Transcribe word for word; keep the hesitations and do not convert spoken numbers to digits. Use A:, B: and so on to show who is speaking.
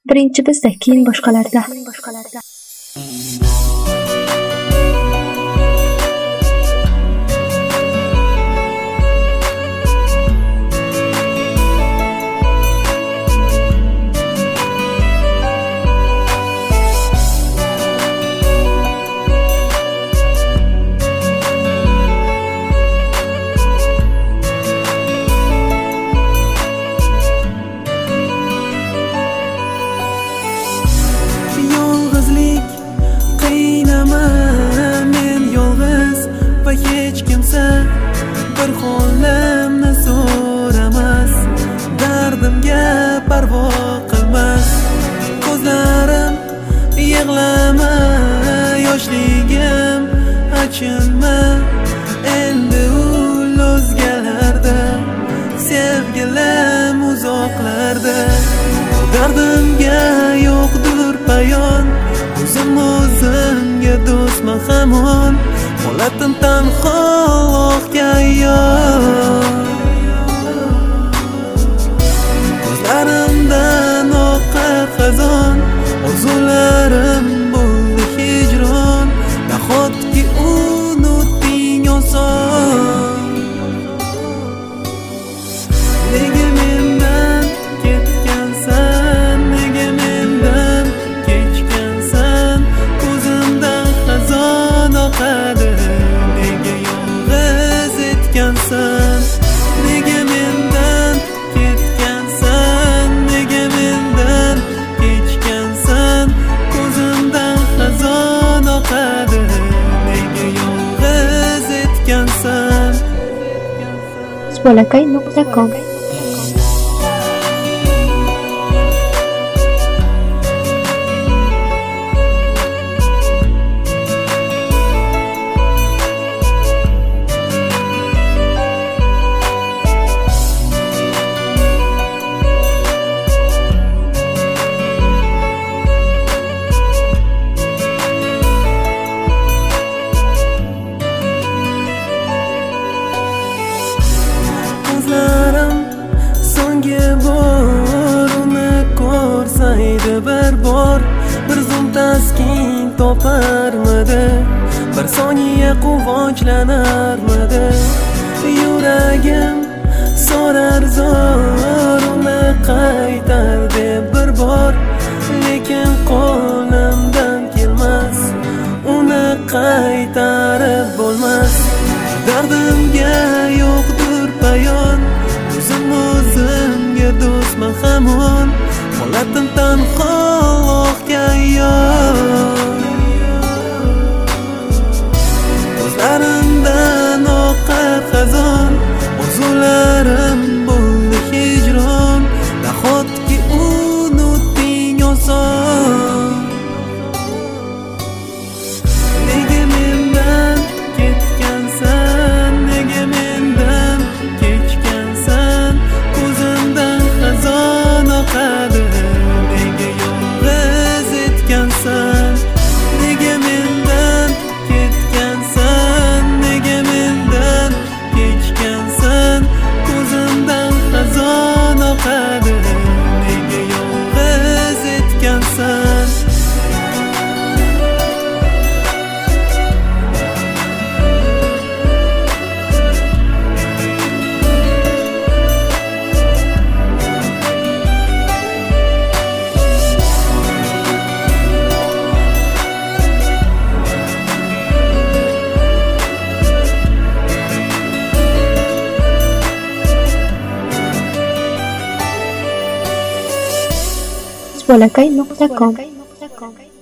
A: Birinchi bizda, keyin boshqalarda.
B: Hech kimsa bir holimni so'ramas, dardimga parvo qilmas. Ko'zlarim yig'lama, yoshligim achinma. Endi ul o'zgalarda, sevgilim uzoqlarda. Dardimga yo'qdir payon, o'zim o'zimga do'stman hamon. Holatim tanholikka ayyor, ko'zlarimdan oqar xazon, orzularim bo'ldi hijron. Nahotki unuting oson, nega mendan ketgansan, nega mendan kechgansan? Ko'zimdan xazon oqadi, nega mendan ketgansan, nega mendan kechgansan? Ko'zimdan xazon oqadi, nega yolg'iz etgansan?
A: Bolakay nuqta com
B: bir bor bir zum taskin toparmidi, bir soniya quvonchlanarmidi. Yuragim so'rar zor, uni qaytar deb bir bor, lekin qo'limdan kelmas, uni qaytarib bo'lmas. Dardimga yo'qdir payon, o'zim o'zimga do'stman hamon. Holatim tanholikka ayyor, ko'zlarimdan oqar xazon, orzularim bo'ldi hijron. Nahotki unuting oson, nega mendan ketgansan, nega mendan kechgansan? Ko'zimdan xazon oqadi, nega mendan ketgansan, nega mendan kechgansan? Ko'zimdan xazon oqadi, nega yolg'iz etgansan?
A: bolakay nuqta com